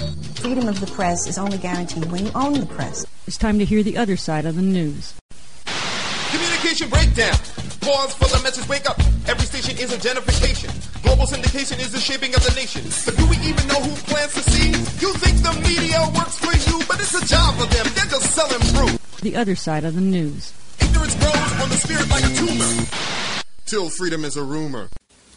Freedom of the press is only guaranteed when you own the press. It's time to hear the other side of the news. Communication breakdown. Pause for the message, wake up. Every station is a gentrification. Global syndication is the shaping of the nation. But do we even know who plants the seeds? You think the media works for you, but it's a job for them. They're just selling brew. The other side of the news. Ignorance grows on the spirit like a tumor. Till freedom is a rumor.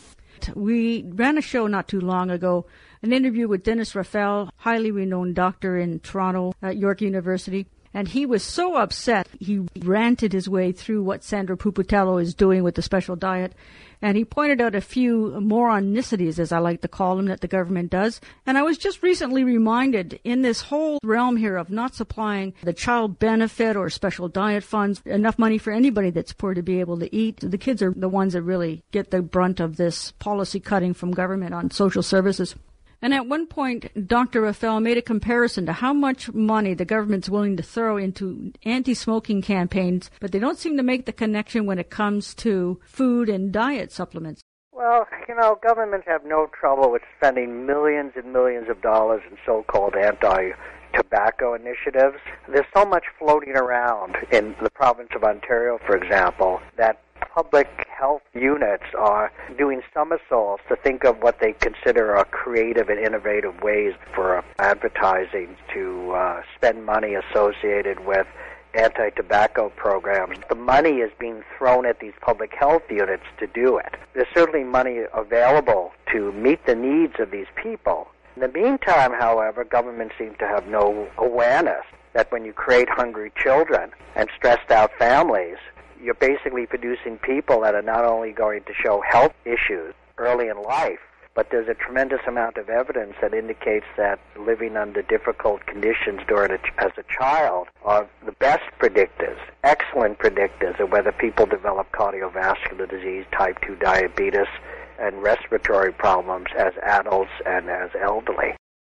We ran a show not too long ago, an interview with Dennis Raphael, highly renowned doctor in Toronto at York University. And he was so upset, he ranted his way through what Sandra Pupatello is doing with the special diet. And he pointed out a few moronicities, as I like to call them, that the government does. And I was just recently reminded, in this whole realm here of not supplying the child benefit or special diet funds, enough money for anybody that's poor to be able to eat, the kids are the ones that really get the brunt of this policy cutting from government on social services. And at one point, Dr. Raphael made a comparison to how much money the government's willing to throw into anti-smoking campaigns, but they don't seem to make the connection when it comes to food and diet supplements. Well, governments have no trouble with spending millions and millions of dollars in so-called anti-tobacco initiatives. There's so much floating around in the province of Ontario, for example, that public health units are doing somersaults to think of what they consider are creative and innovative ways for advertising to spend money associated with anti-tobacco programs. The money is being thrown at these public health units to do it. There's certainly money available to meet the needs of these people. In the meantime, however, governments seem to have no awareness that when you create hungry children and stressed out families, you're basically producing people that are not only going to show health issues early in life, but there's a tremendous amount of evidence that indicates that living under difficult conditions as a child are the best predictors, excellent predictors of whether people develop cardiovascular disease, type 2 diabetes, and respiratory problems as adults and as elderly.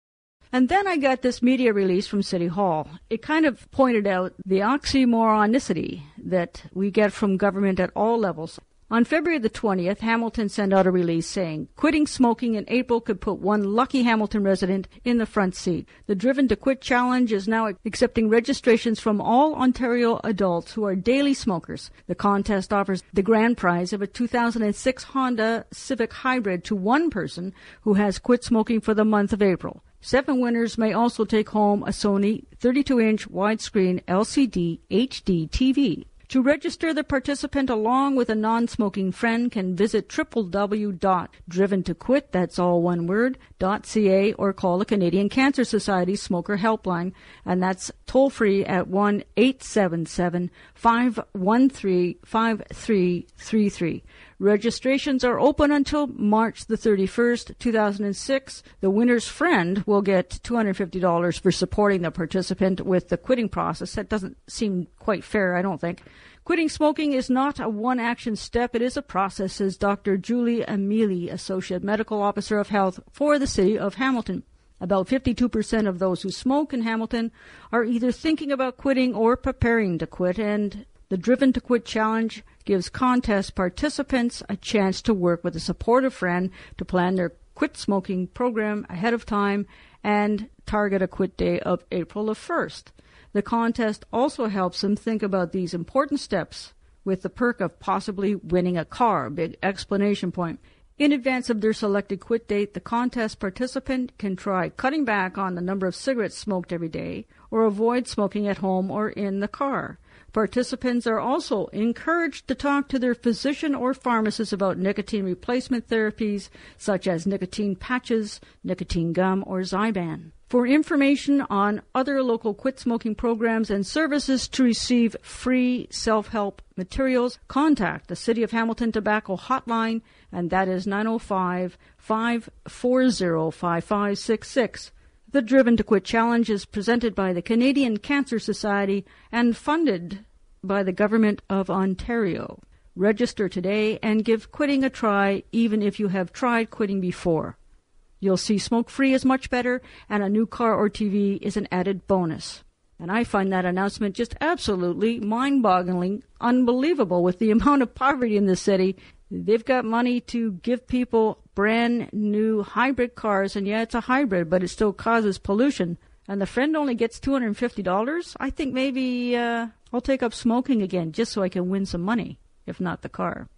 And then I got this media release from City Hall. It kind of pointed out the oxymoronicity that we get from government at all levels. On February the 20th, Hamilton sent out a release saying, quitting smoking in April could put one lucky Hamilton resident in the front seat. The Driven to Quit Challenge is now accepting registrations from all Ontario adults who are daily smokers. The contest offers the grand prize of a 2006 Honda Civic Hybrid to one person who has quit smoking for the month of April. 7 winners may also take home a Sony 32-inch widescreen LCD HD TV. To register, the participant along with a non-smoking friend can visit www.driventoquit, that's all one word, .ca, or call the Canadian Cancer Society Smoker Helpline, and that's toll-free at 1-877-513-5333. Registrations are open until March the 31st, 2006. The winner's friend will get $250 for supporting the participant with the quitting process. That doesn't seem quite fair, I don't think. Quitting smoking is not a one-action step. It is a process, says Dr. Julie Amili, Associate Medical Officer of Health for the City of Hamilton. About 52% of those who smoke in Hamilton are either thinking about quitting or preparing to quit, and the Driven to Quit Challenge gives contest participants a chance to work with a supportive friend to plan their quit smoking program ahead of time and target a quit day of April the 1st. The contest also helps them think about these important steps with the perk of possibly winning a car, big exclamation point. In advance of their selected quit date, the contest participant can try cutting back on the number of cigarettes smoked every day or avoid smoking at home or in the car. Participants are also encouraged to talk to their physician or pharmacist about nicotine replacement therapies such as nicotine patches, nicotine gum, or Zyban. For information on other local quit smoking programs and services to receive free self-help materials, contact the City of Hamilton Tobacco Hotline, and that is 905-540-5566. The Driven to Quit Challenge is presented by the Canadian Cancer Society and funded by the Government of Ontario. Register today and give quitting a try, even if you have tried quitting before. You'll see smoke-free is much better, and a new car or TV is an added bonus. And I find that announcement just absolutely mind-boggling, unbelievable with the amount of poverty in the city. They've got money to give people brand new hybrid cars, and yeah, it's a hybrid, but it still causes pollution. And the friend only gets $250. I think maybe I'll take up smoking again just so I can win some money, if not the car.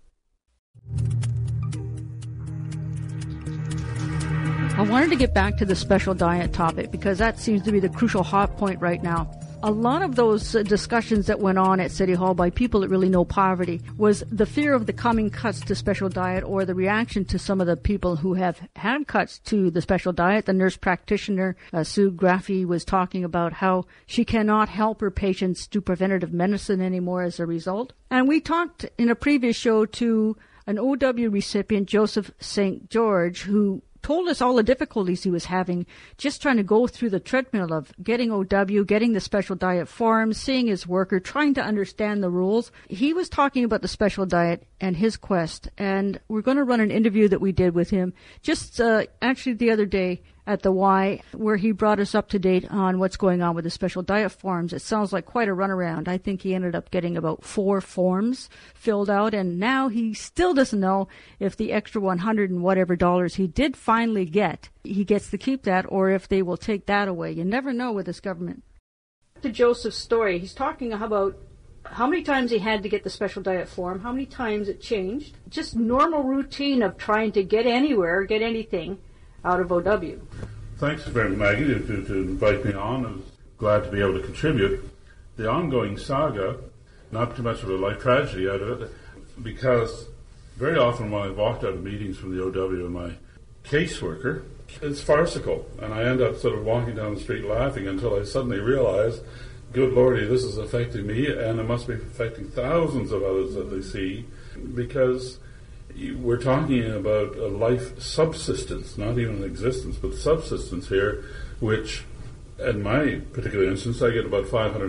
I wanted to get back to the special diet topic because that seems to be the crucial hot point right now. A lot of those discussions that went on at City Hall by people that really know poverty was the fear of the coming cuts to special diet, or the reaction to some of the people who have had cuts to the special diet. The nurse practitioner, Sue Graffey, was talking about how she cannot help her patients do preventative medicine anymore as a result. And we talked in a previous show to an OW recipient, Joseph St. George, who told us all the difficulties he was having just trying to go through the treadmill of getting OW, getting the special diet form, seeing his worker, trying to understand the rules. He was talking about the special diet and his quest, and we're going to run an interview that we did with him just actually the other day at the Y, where he brought us up to date on what's going on with the special diet forms. It sounds like quite a runaround. I think he ended up getting about 4 forms filled out, and now he still doesn't know if the extra $100 and whatever dollars he did finally get, he gets to keep that, or if they will take that away. You never know with this government. To Joseph's story, he's talking about how many times he had to get the special diet form, how many times it changed, just normal routine of trying to get anywhere, get anything out of OW. Thanks very much, Maggie, to invite me on. I was glad to be able to contribute. The ongoing saga, not too much of a life tragedy out of it, because very often when I've walked out of meetings from the OW and my caseworker, it's farcical, and I end up sort of walking down the street laughing until I suddenly realize, good Lordy, this is affecting me, and it must be affecting thousands of others that they see, because we're talking about a life subsistence, not even an existence, but subsistence here, which, in my particular instance, I get about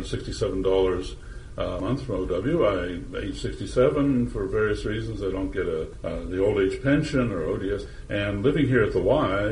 $567 a month from OW. I'm age 67. For various reasons, I don't get the old age pension or ODS. And living here at the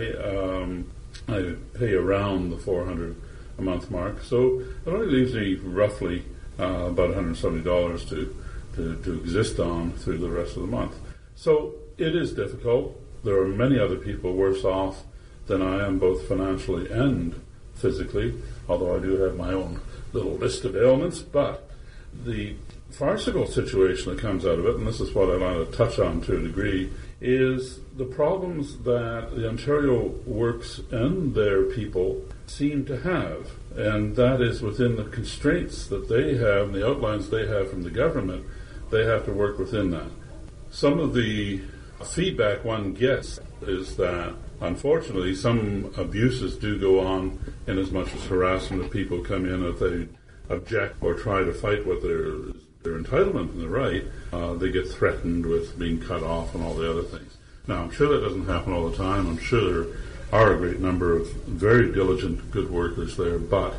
Y, I pay around the $400 a month mark. So it only leaves me roughly about $170 to exist on through the rest of the month. So it is difficult. There are many other people worse off than I am, both financially and physically, although I do have my own little list of ailments. But the farcical situation that comes out of it, and this is what I want to touch on to a degree, is the problems that the Ontario Works and their people seem to have. And that is within the constraints that they have and the outlines they have from the government, they have to work within that. Some of the feedback one gets is that, unfortunately, some abuses do go on in as much as harassment of people come in if they object or try to fight what their entitlement and their right. They get threatened with being cut off and all the other things. Now, I'm sure that doesn't happen all the time. I'm sure there are a great number of very diligent, good workers there, but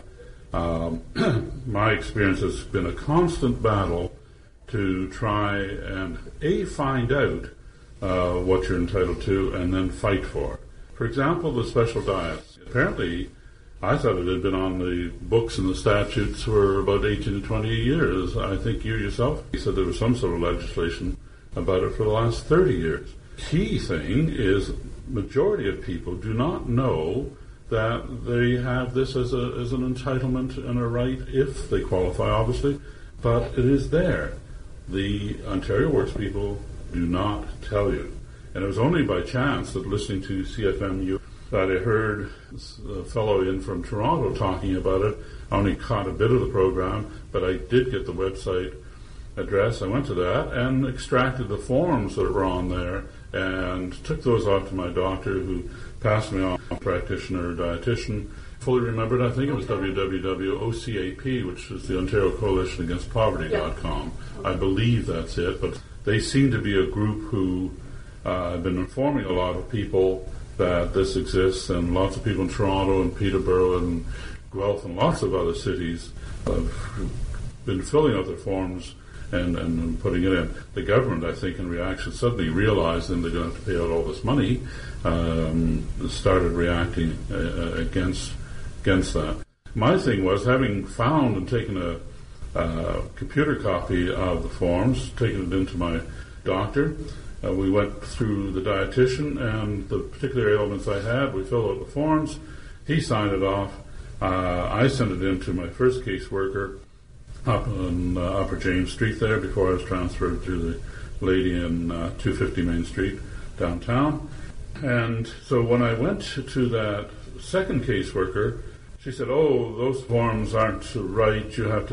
my experience has been a constant battle to try and find out what you're entitled to and then fight for it. For example, the special diets. Apparently, I thought it had been on the books and the statutes for about 18 to 20 years. I think you yourself said there was some sort of legislation about it for the last 30 years. Key thing is majority of people do not know that they have this as an entitlement and a right if they qualify, obviously, but it is there. The Ontario Works people do not tell you. And it was only by chance that listening to CFMU that I heard a fellow in from Toronto talking about it. I only caught a bit of the program, but I did get the website address. I went to that and extracted the forms that were on there and took those off to my doctor, who passed me on a practitioner or dietitian. Fully remembered, I think it was www.ocap, which is the Ontario Coalition Against Poverty.com. I believe that's it, but they seem to be a group who have been informing a lot of people that this exists, and lots of people in Toronto and Peterborough and Guelph and lots of other cities have been filling out their forms and putting it in. The government, I think, in reaction, suddenly realizing they're going to have to pay out all this money, started reacting against that. My thing was, having found and taken a computer copy of the forms, taken it into my doctor, we went through the dietitian and the particular ailments I had. We filled out the forms. He signed it off. I sent it in to my first caseworker up on Upper James Street there before I was transferred to the lady in 250 Main Street downtown. And so when I went to that second caseworker, she said, "Oh, those forms aren't right. You have to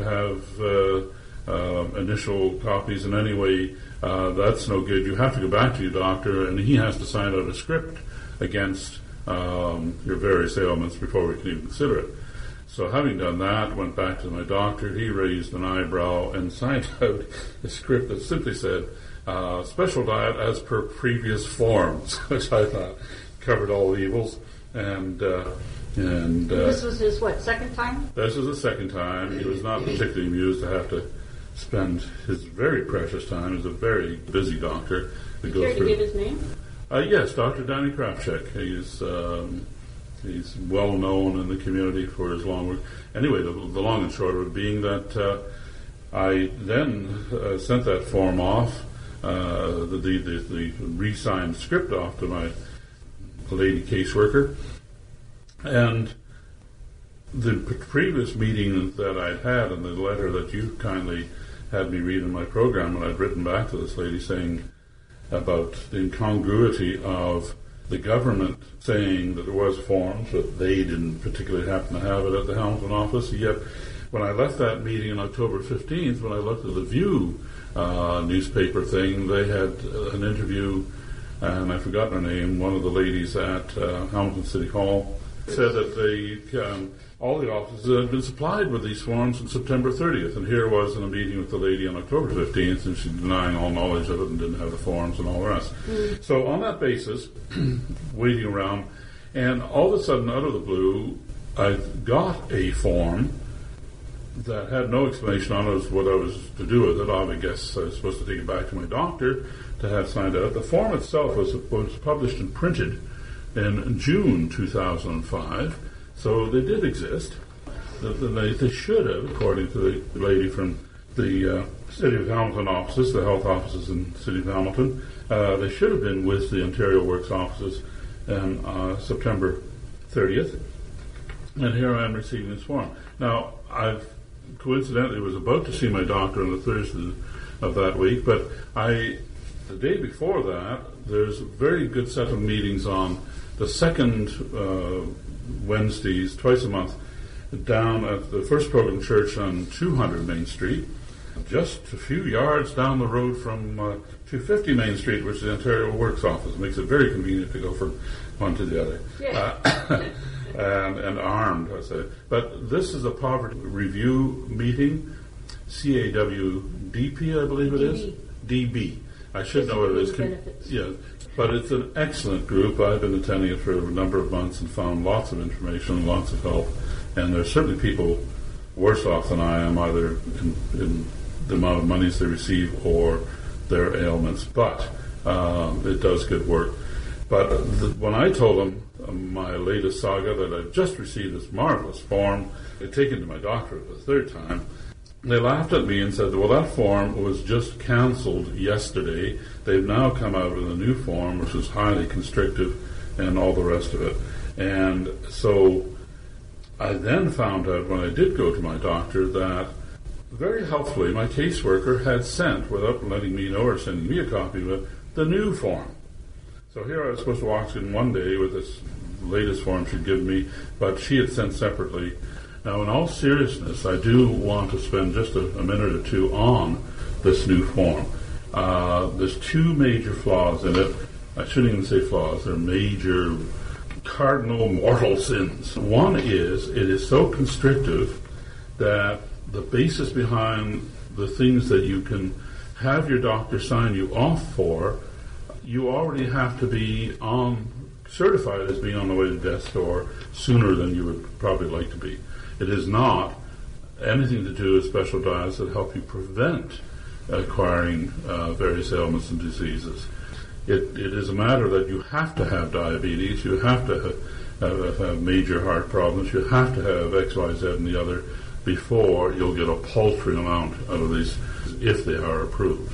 have initial copies, and anyway, that's no good. You have to go back to your doctor, and he has to sign out a script against your various ailments before we can even consider it." So having done that, went back to my doctor. He raised an eyebrow and signed out a script that simply said, "Special diet as per previous forms," which I thought covered all evils. And this was his, second time? This was the second time. He was not particularly amused to have to spend his very precious time. He's a very busy doctor. Care to give his name? Yes, Dr. Danny Krafchek. He's well known in the community for his long work. Anyway, the long and short of it being that I then sent that form off, the re-signed script off to my lady caseworker. And the previous meeting that I'd had and the letter that you kindly had me read in my program, and I'd written back to this lady saying about the incongruity of the government saying that there was forms, but they didn't particularly happen to have it at the Hamilton office. Yet when I left that meeting on October 15th, when I looked at the View newspaper thing, they had an interview, and I've forgotten her name, one of the ladies at Hamilton City Hall, said that all the offices had been supplied with these forms on September 30th, and here was in a meeting with the lady on October 15th, and she's denying all knowledge of it and didn't have the forms and all the rest. So on that basis, waiting around, and all of a sudden, out of the blue, I got a form that had no explanation on it as what I was to do with it. I guess I was supposed to take it back to my doctor to have signed out. The form itself was published and printed in June 2005, so they did exist. They should have, according to the lady from the City of Hamilton offices, the health offices in the City of Hamilton, they should have been with the Ontario Works offices on September 30th, and here I am receiving this form. Now, I coincidentally was about to see my doctor on the Thursday of that week, but the day before that, there's a very good set of meetings on the second Wednesdays, twice a month, down at the First Pilgrim Church on 200 Main Street, just a few yards down the road from 250 Main Street, which is the Ontario Works office. It makes it very convenient to go from one to the other. Yeah. And armed, I say. But this is a poverty review meeting, CAWDP, I believe it is. DB. I should know what it is. Yeah, but it's an excellent group. I've been attending it for a number of months and found lots of information and lots of help. And there's certainly people worse off than I am, either in the amount of monies they receive or their ailments. But it does good work. But when I told them my latest saga, that I've just received this marvelous form, I'd taken to my doctor for the third time, they laughed at me and said, well, that form was just cancelled yesterday. They've now come out with a new form, which is highly constrictive and all the rest of it. And so I then found out when I did go to my doctor that very helpfully my caseworker had sent, without letting me know or sending me a copy of it, the new form. So here I was supposed to walk in one day with this latest form she'd given me, but she had sent separately. Now, in all seriousness, I do want to spend just a minute or two on this new form. There's two major flaws in it. I shouldn't even say flaws. They're major cardinal mortal sins. One is it is so constrictive that the basis behind the things that you can have your doctor sign you off for, you already have to be certified as being on the way to death's door sooner than you would probably like to be. It is not anything to do with special diets that help you prevent acquiring various ailments and diseases. It is a matter that you have to have diabetes, you have to have major heart problems, you have to have X, Y, Z, and the other before you'll get a paltry amount out of these if they are approved.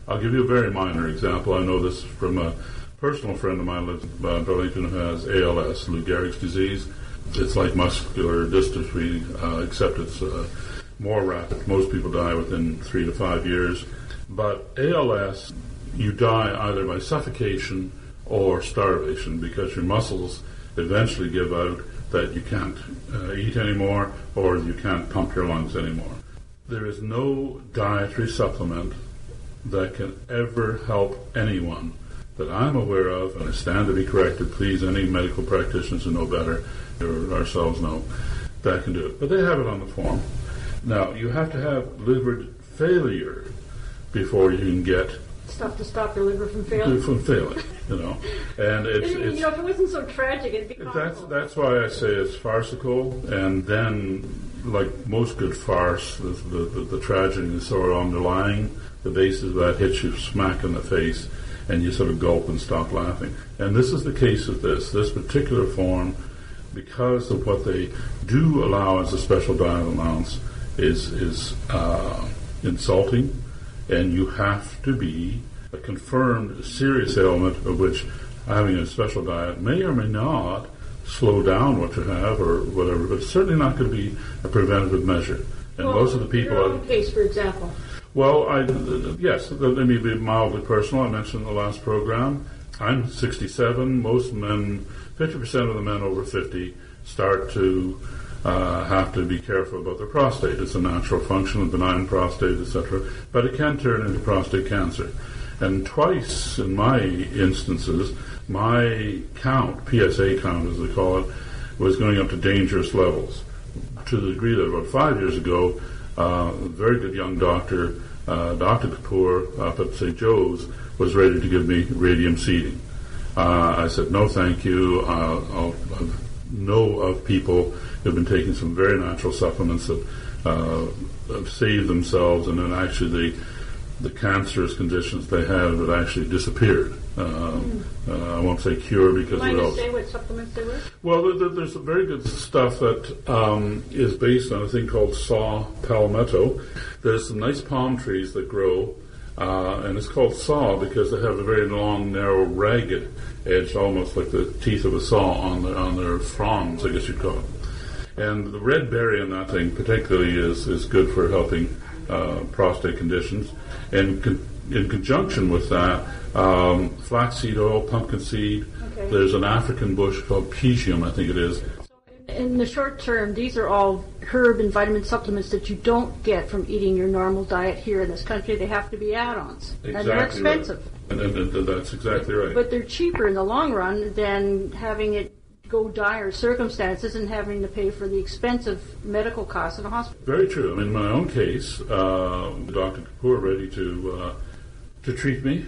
I'll give you a very minor example. I know this from a personal friend of mine who lives in Burlington who has ALS, Lou Gehrig's disease. It's like muscular dystrophy, except it's more rapid. Most people die within 3 to 5 years. But ALS, you die either by suffocation or starvation because your muscles eventually give out that you can't eat anymore or you can't pump your lungs anymore. There is no dietary supplement that can ever help anyone that I'm aware of, and I stand to be corrected. Please, any medical practitioners who know better, or ourselves know, that can do it. But they have it on the form. Now, you have to have liver failure before you can get stuff to stop your liver from failing. From failing, and it's if it wasn't so tragic, it'd be comical. That's why I say it's farcical. And then, like most good farce, the tragedy is sort of underlying. The basis of that hits you smack in the face, and you sort of gulp and stop laughing. And this is the case with this particular form, because of what they do allow as a special diet allowance is insulting, and you have to be a confirmed serious ailment of which having a special diet may or may not slow down what you have or whatever, but it's certainly not going to be a preventative measure. And most of the people... Your own case, for example. Well, yes, let me be mildly personal. I mentioned in the last program, I'm 67. Most men, 50% of the men over 50 start to have to be careful about their prostate. It's a natural function, a benign prostate, etc. But it can turn into prostate cancer. And twice in my instances, my count, PSA count as they call it, was going up to dangerous levels, to the degree that about 5 years ago, a very good young doctor, Dr. Kapoor up at St. Joe's, was ready to give me radium seeding. I said, no, thank you. I know of people who have been taking some very natural supplements that have saved themselves, and then actually the cancerous conditions they have actually disappeared. I won't say cure because what else? Say what supplements they were? Well, there's some very good stuff that is based on a thing called saw palmetto. There's some nice palm trees that grow, and it's called saw because they have a very long, narrow, ragged edge, almost like the teeth of a saw on their fronds, I guess you'd call it. And the red berry in that thing particularly is good for helping prostate conditions. And in conjunction with that, flaxseed oil, pumpkin seed. Okay. There's an African bush called Pygeum, I think it is. In the short term, these are all herb and vitamin supplements that you don't get from eating your normal diet here in this country. They have to be add-ons. Exactly, and they're expensive. Right. And that's exactly right. But they're cheaper in the long run than having it go dire circumstances and having to pay for the expensive medical costs in a hospital. Very true. I mean, in my own case, Dr. Kapoor ready to treat me.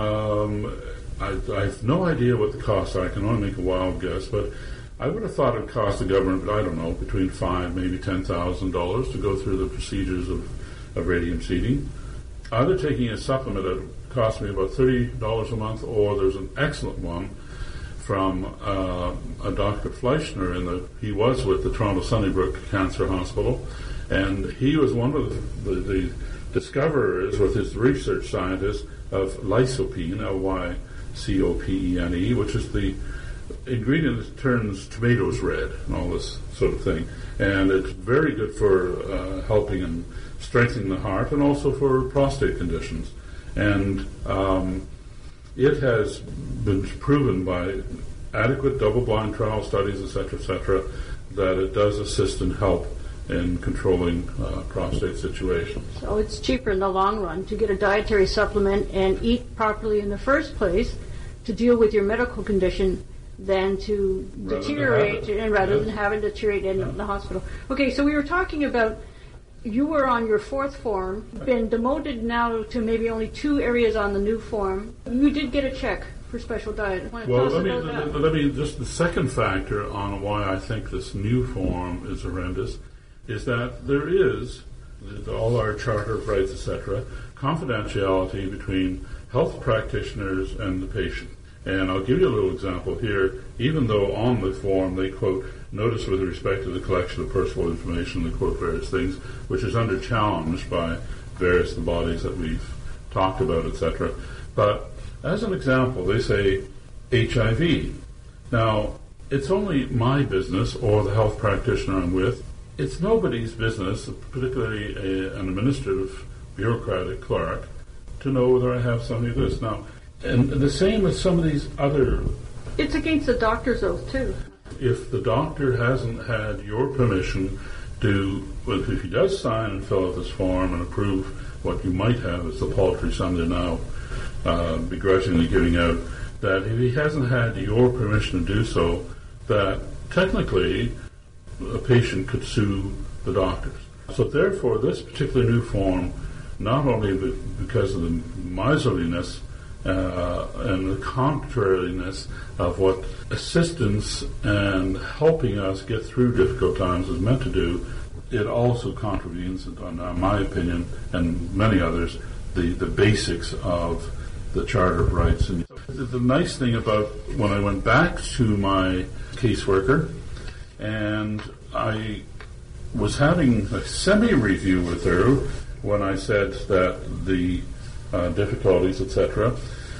I have no idea what the costs are. I can only make a wild guess, but I would have thought it would cost the government, I don't know, between $5,000 maybe $10,000 to go through the procedures of radium seeding. Either taking a supplement that cost me about $30 a month, or there's an excellent one from a Dr. Fleischner he was with the Toronto Sunnybrook Cancer Hospital, and he was one of the discoverers with his research scientists of lycopene, Lycopene, which is the ingredient that turns tomatoes red and all this sort of thing. And it's very good for helping and strengthening the heart, and also for prostate conditions. And it has been proven by adequate double-blind trial studies, etc., that it does assist and help in controlling prostate situations. So it's cheaper in the long run to get a dietary supplement and eat properly in the first place to deal with your medical condition than to deteriorate rather than having to deteriorate in the hospital. Okay, so we were talking about you were on your fourth form, been demoted now to maybe only 2 areas on the new form. You did get a check for special diet. Well, let me just the second factor on why I think this new form is horrendous is that there is, all our Charter of Rights, etc., confidentiality between health practitioners and the patient. And I'll give you a little example here. Even though on the form they quote, notice with respect to the collection of personal information, they quote various things, which is under challenge by various bodies that we've talked about, etc. But as an example, they say HIV. Now, it's only my business or the health practitioner I'm with. It's nobody's business, particularly an administrative bureaucratic clerk, to know whether I have something of this. Now, and the same with some of these other... It's against the doctor's oath, too. If the doctor hasn't had your permission to, well, if he does sign and fill out this form and approve what you might have, as the paltry sum they're now begrudgingly giving out, that if he hasn't had your permission to do so, that technically a patient could sue the doctors. So therefore, this particular new form, not only because of the miserliness and the contrariness of what assistance and helping us get through difficult times is meant to do, it also contravenes, in my opinion, and many others, the basics of the Charter of Rights. And the nice thing about when I went back to my caseworker, and I was having a semi-review with her when I said that the difficulties, etc.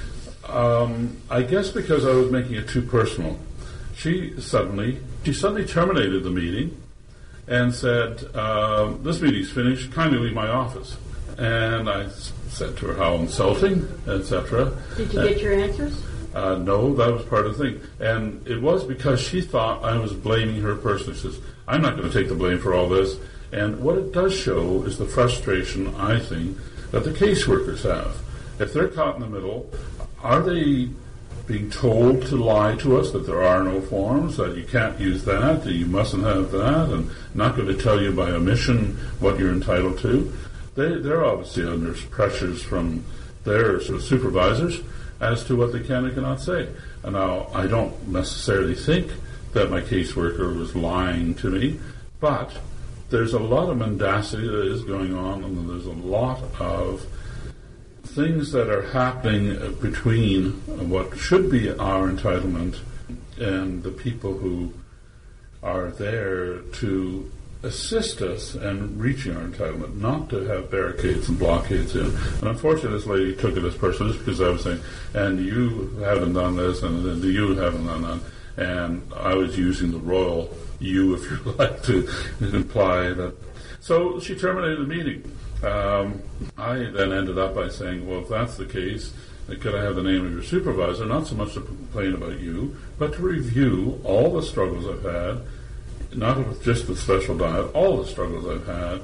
I guess because I was making it too personal, she suddenly terminated the meeting and said, "This meeting's finished. Kindly leave my office." And I said to her, "How insulting," etc. Did you get your answers? No, that was part of the thing. And it was because she thought I was blaming her personally. She says, "I'm not going to take the blame for all this." And what it does show is the frustration, I think, that the caseworkers have. If they're caught in the middle, are they being told to lie to us that there are no forms, that you can't use that, that you mustn't have that, and not going to tell you by omission what you're entitled to? They're obviously under pressures from their sort of supervisors as to what they can and cannot say. And now, I don't necessarily think that my caseworker was lying to me, but there's a lot of mendacity that is going on, and there's a lot of things that are happening between what should be our entitlement and the people who are there to assist us in reaching our entitlement, not to have barricades and blockades in. And unfortunately, this lady took it as personal just because I was saying, "And you haven't done this, and you haven't done that." And I was using the royal "you," if you like, to imply that. So she terminated the meeting. I then ended up by saying, "Well, if that's the case, could I have the name of your supervisor, not so much to complain about you, but to review all the struggles I've had, not with just the special diet, all the struggles I've had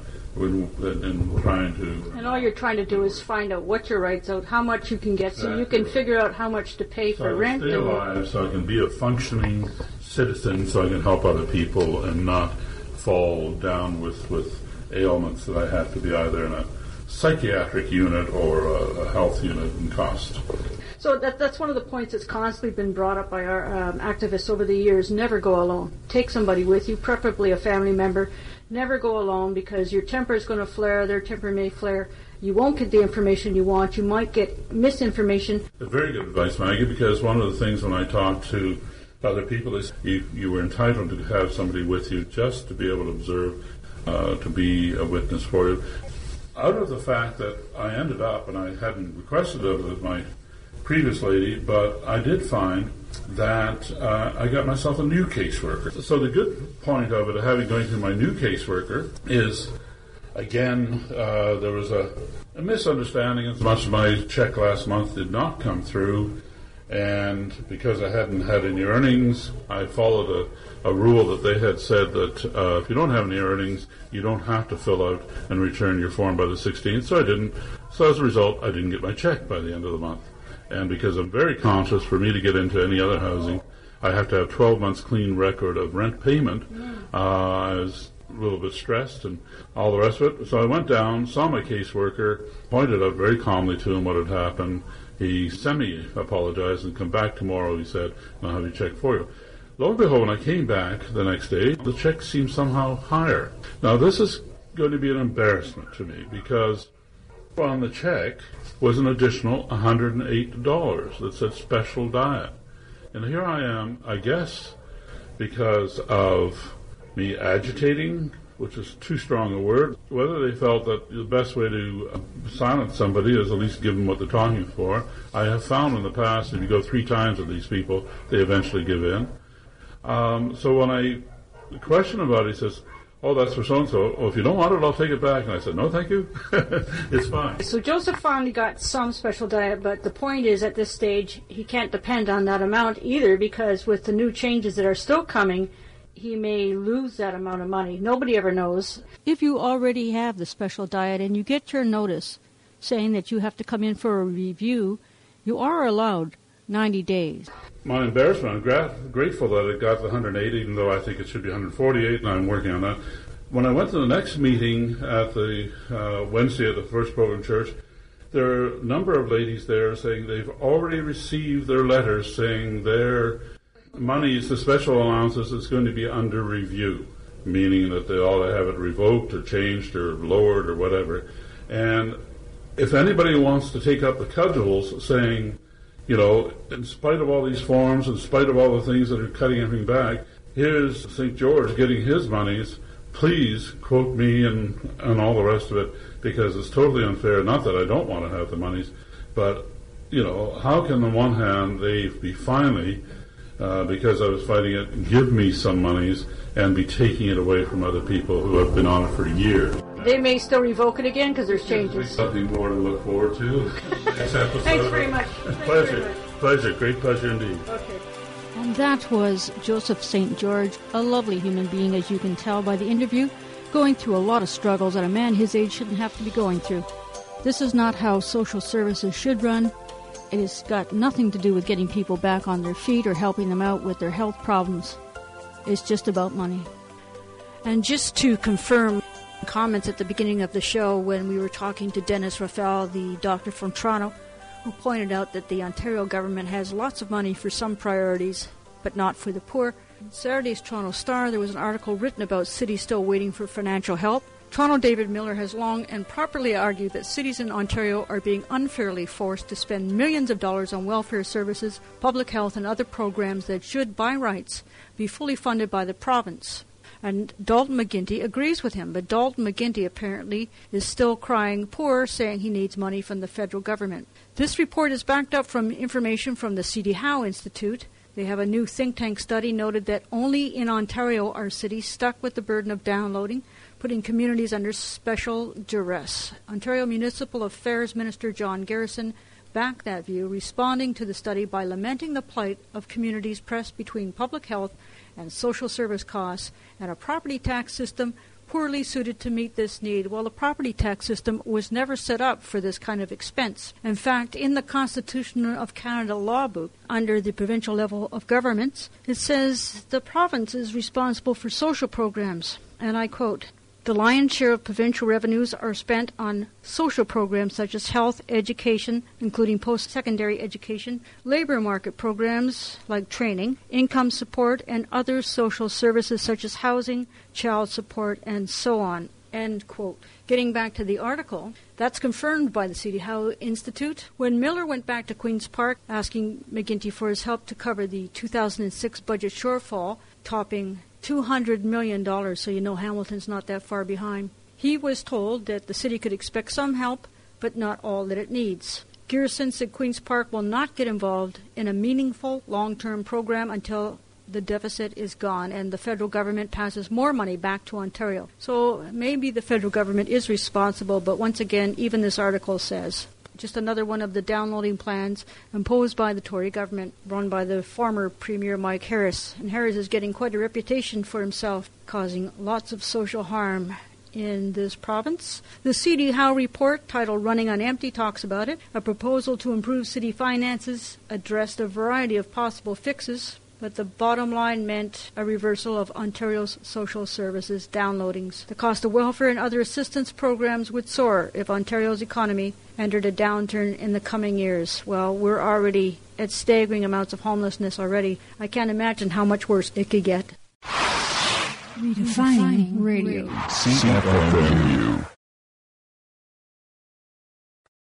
in trying to..." And all you're trying to do is find out what your rights out, how much you can get, so you can figure out how much to pay for rent. Stay alive, so I can be a functioning citizen, so I can help other people and not fall down with ailments that I have to be either in a psychiatric unit or a health unit in cost. So that's one of the points that's constantly been brought up by our activists over the years. Never go alone. Take somebody with you, preferably a family member. Never go alone, because your temper is going to flare, their temper may flare. You won't get the information you want. You might get misinformation. Very good advice, Maggie, because one of the things when I talk to other people is you were entitled to have somebody with you just to be able to observe, to be a witness for you. Out of the fact that I ended up, and I hadn't requested it with my previous lady, but I did find that I got myself a new caseworker. So the good point of it, having going to my new caseworker, is, again, there was a misunderstanding as much as my check last month did not come through, and because I hadn't had any earnings, I followed a rule that they had said that if you don't have any earnings, you don't have to fill out and return your form by the 16th, so I didn't. So as a result, I didn't get my check by the end of the month. And because I'm very conscious, for me to get into any other housing, I have to have 12 months clean record of rent payment. I was a little bit stressed and all the rest of it. So I went down, saw my caseworker, pointed out very calmly to him what had happened. He semi-apologized and come back tomorrow, he said, and I'll have your check for you. Lo and behold, when I came back the next day, the check seemed somehow higher. Now, this is going to be an embarrassment to me, because on the check was an additional $108 that said special diet. And here I am, I guess, because of me agitating which is too strong a word, whether they felt that the best way to silence somebody is at least give them what they're talking for. I have found in the past, if you go 3 times with these people, they eventually give in. So when I question about it, he says, oh, that's for so-and-so. Oh, if you don't want it, I'll take it back. And I said, no, thank you. It's fine. So Joseph finally got some special diet, but the point is at this stage, he can't depend on that amount either, because with the new changes that are still coming, he may lose that amount of money. Nobody ever knows. If you already have the special diet and you get your notice saying that you have to come in for a review, you are allowed 90 days. My embarrassment, I'm grateful that it got to 108, even though I think it should be 148, and I'm working on that. When I went to the next meeting at the Wednesday at the First Program Church, there are a number of ladies there saying they've already received their letters saying their monies, the special allowances, is going to be under review, meaning that they ought to have it revoked or changed or lowered or whatever. And if anybody wants to take up the cudgels saying, you know, in spite of all these forms, in spite of all the things that are cutting everything back, here's St. George getting his monies, please quote me and all the rest of it, because it's totally unfair. Not that I don't want to have the monies, but, you know, how can on one hand they be finally, because I was fighting it, give me some monies and be taking it away from other people who have been on it for years? They may still revoke it again because there's changes. Something more to look forward to. Thanks very much. Pleasure. Great pleasure indeed. Okay. And that was Joseph St. George, a lovely human being, as you can tell by the interview, going through a lot of struggles that a man his age shouldn't have to be going through. This is not how social services should run. It has got nothing to do with getting people back on their feet or helping them out with their health problems. It's just about money. And just to confirm comments at the beginning of the show when we were talking to Dennis Raphael, the doctor from Toronto, who pointed out that the Ontario government has lots of money for some priorities, but not for the poor. In Saturday's Toronto Star, there was an article written about cities still waiting for financial help. Toronto David Miller has long and properly argued that cities in Ontario are being unfairly forced to spend millions of dollars on welfare services, public health, and other programs that should, by rights, be fully funded by the province. And Dalton McGuinty agrees with him, but Dalton McGuinty apparently is still crying poor, saying he needs money from the federal government. This report is backed up from information from the C.D. Howe Institute. They have a new think tank study noted that only in Ontario are cities stuck with the burden of downloading, putting communities under special duress. Ontario Municipal Affairs Minister John Garrison backed that view, responding to the study by lamenting the plight of communities pressed between public health and social service costs and a property tax system poorly suited to meet this need. Well, the property tax system was never set up for this kind of expense. In fact, in the Constitution of Canada law book, under the provincial level of governments, it says the province is responsible for social programs, and I quote, "The lion's share of provincial revenues are spent on social programs such as health, education, including post-secondary education, labor market programs like training, income support, and other social services such as housing, child support, and so on." End quote. Getting back to the article, that's confirmed by the C.D. Howe Institute. When Miller went back to Queen's Park asking McGuinty for his help to cover the 2006 budget shortfall, topping $200 million, so you know Hamilton's not that far behind. He was told that the city could expect some help, but not all that it needs. Garrison said Queen's Park will not get involved in a meaningful long-term program until the deficit is gone and the federal government passes more money back to Ontario. So maybe the federal government is responsible, but once again, even this article says just another one of the downloading plans imposed by the Tory government, run by the former Premier Mike Harris. And Harris is getting quite a reputation for himself, causing lots of social harm in this province. The C.D. Howe report, titled Running on Empty, talks about it. A proposal to improve city finances addressed a variety of possible fixes, but the bottom line meant a reversal of Ontario's social services downloadings. The cost of welfare and other assistance programs would soar if Ontario's economy entered a downturn in the coming years. Well, we're already at staggering amounts of homelessness already. I can't imagine how much worse it could get. Redefining radio. CFMU.